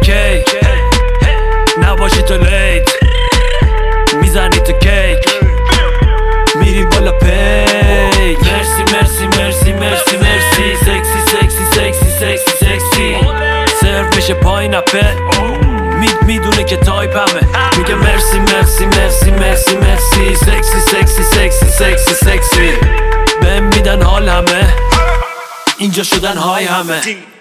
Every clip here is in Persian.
کی نباشی تو لیت، میزنی تو کیک میری بالا پیک. مرسی مرسی مرسی مرسی مرسی، سکسی سکسی سکسی سکسی سکسی، سرو میشه پایین اپه، میدونه که تایپ همه، میگه مرسی مرسی مرسی مرسی مرسی، سکسی سکسی سکسی سکسی سکسی، بهم میدن حال همه، اینجا شدن های همه.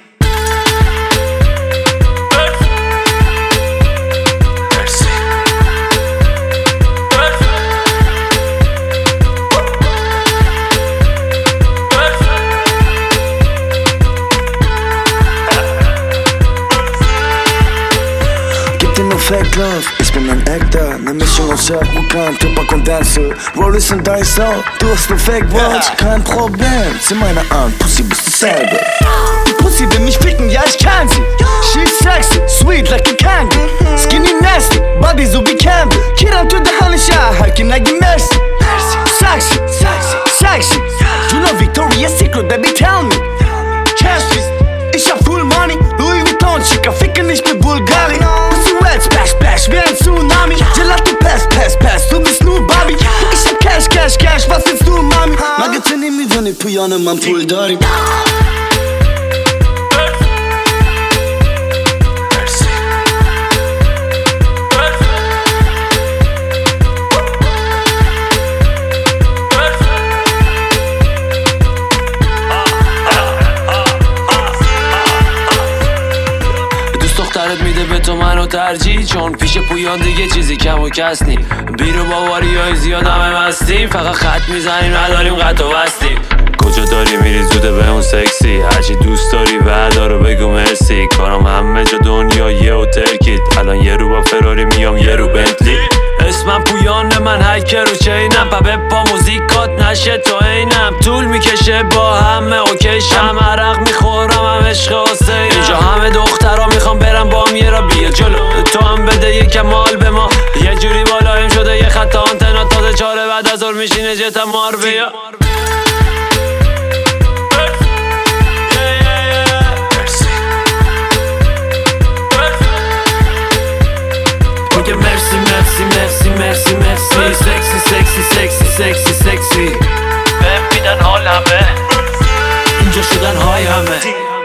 Fake love, ich bin ein Actor, ne Mischung aus Shark Vulkan, Tupac und Dancer. Rollers und Dice out, du hast ne Fake Watch, kein Problem, zieh meine an, Pussy bist dasselbe. Die Pussy will mich ficken, ja ich kann sie. She's sexy, sweet like a candy, skinny nasty, body so wie Campbell. Kiran to the honey shot, how can I get mercy? Sexy, sexy, sexy, you know Victoria's Secret, baby tell me. Cash please, ich hab full money, Louis Vuitton, Chica, ficken nicht mit Bulgari. Splash, splash, wie ein Tsunami. Gelato, pass, pass, pass, du bist nur Bobby. Ich hab Cash, Cash, Cash, was willst du, Mami? Magatini میدونی پویان من پول داری. دخترت میده به تو منو ترجیح، چون پیش پویان دیگه چیزی کم و کس نی. بیرو باواری های زیاد همه مستیم، فقط خط میزنیم نداریم قط و وستیم. کجا داری میری زوده به اون سکسی، هرچی دوست داری بردارو بگو مرسی. کارم همه جا دنیا یه و ترکید، الان یه رو با فراری میام یه رو بنتلی. اسمم پویان من هکر و چینم، پبه پا موزیکات نشه تو اینم. طول میکشه با همه اوکیشم، عرق میخورم هم عشق حسینم. اینجا همه دخترها میخوام برم با هم یه را بیا جلو، تو هم بده یکم مال به ما. یه جوری بالایم شده یه خط آنتنا، تازه چاره بعد از ظهر میشینه جت مار بیا. مرسی مرسی مرسی مرسی مرسی، سکسی سکسی سکسی سکسی سکسی، بهم میدن حال همه، اینجا شدن های همه.